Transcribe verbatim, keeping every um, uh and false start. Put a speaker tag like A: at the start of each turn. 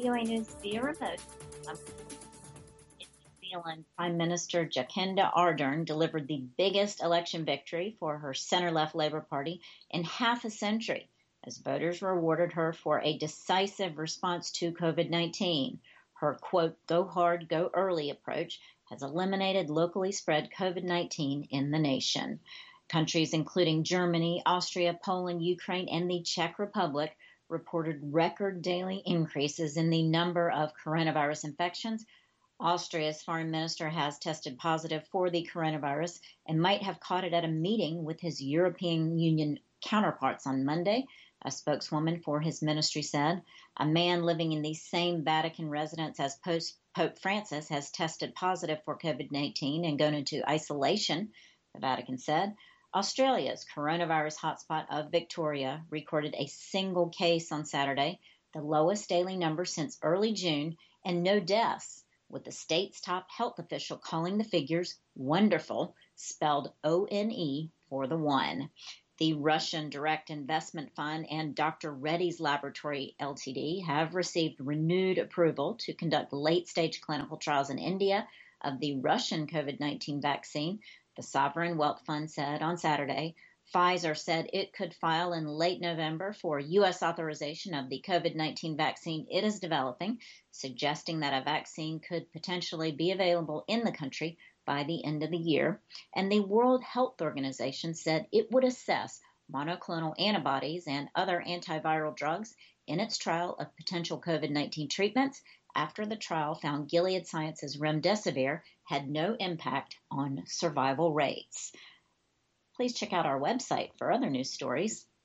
A: W A News via remote. Um, in New Zealand, Prime Minister Jacinda Ardern delivered the biggest election victory for her center-left Labour Party in half a century, as voters rewarded her for a decisive response to COVID nineteen. Her, quote, go hard, go early approach has eliminated locally spread COVID nineteen in the nation. Countries including Germany, Austria, Poland, Ukraine, and the Czech Republic reported record daily increases in the number of coronavirus infections. Austria's foreign minister has tested positive for the coronavirus and might have caught it at a meeting with his European Union counterparts on Monday, a spokeswoman for his ministry said. A man living in the same Vatican residence as Pope Francis has tested positive for COVID nineteen and gone into isolation, the Vatican said. Australia's coronavirus hotspot of Victoria recorded a single case on Saturday, the lowest daily number since early June, and no deaths, with the state's top health official calling the figures wonderful, spelled O N E for the one. The Russian Direct Investment Fund and Doctor Reddy's Laboratory Limited have received renewed approval to conduct late-stage clinical trials in India of the Russian COVID nineteen vaccine, the Sovereign Wealth Fund said on Saturday. Pfizer said it could file in late November for U S authorization of the COVID nineteen vaccine it is developing, suggesting that a vaccine could potentially be available in the country by the end of the year. And the World Health Organization said it would assess monoclonal antibodies and other antiviral drugs in its trial of potential COVID nineteen treatments after the trial found Gilead Sciences' remdesivir had no impact on survival rates. Please check out our website for other news stories.